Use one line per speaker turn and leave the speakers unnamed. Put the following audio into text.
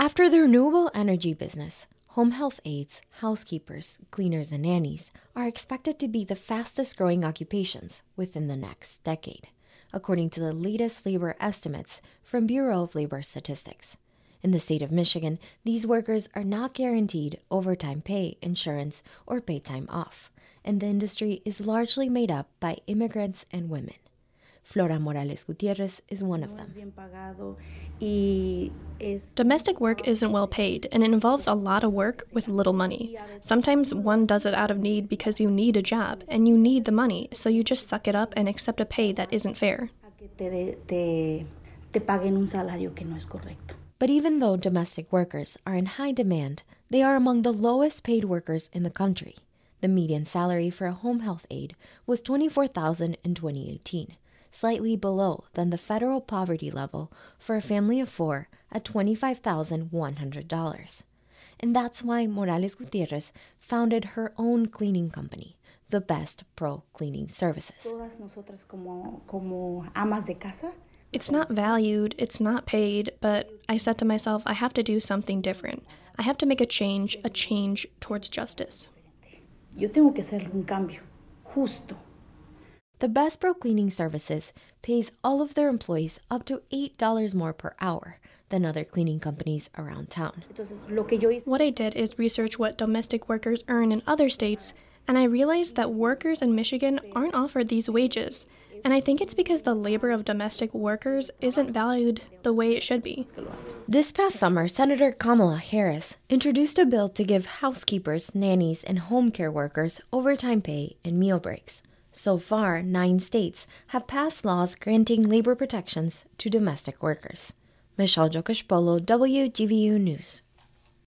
After the renewable energy business, home health aides, housekeepers, cleaners, and nannies are expected to be the fastest growing occupations within the next decade, according to the latest labor estimates from Bureau of Labor Statistics. In the state of Michigan, these workers are not guaranteed overtime pay, insurance, or paid time off, and the industry is largely made up by immigrants and women. Flora Morales Gutierrez is one of them.
Domestic work isn't well paid, and it involves a lot of work with little money. Sometimes one does it out of need because you need a job, and you need the money, so you just suck it up and accept a pay that isn't fair.
But even though domestic workers are in high demand, they are among the lowest paid workers in the country. The median salary for a home health aide was $24,000 in 2018, slightly below than the federal poverty level for a family of four at $25,100. And that's why Morales Gutierrez founded her own cleaning company, The Best Pro Cleaning Services.
It's not valued, it's not paid, but I said to myself, I have to do something different. I have to make a change towards justice.
The Best Pro Cleaning Services pays all of their employees up to $8 more per hour than other cleaning companies around town.
What I did is research what domestic workers earn in other states, and I realized that workers in Michigan aren't offered these wages. And I think it's because the labor of domestic workers isn't valued the way it should be.
This past summer, Senator Kamala Harris introduced a bill to give housekeepers, nannies, and home care workers overtime pay and meal breaks. So far, 9 states have passed laws granting labor protections to domestic workers. Michelle Jokish-Polo, WGVU News.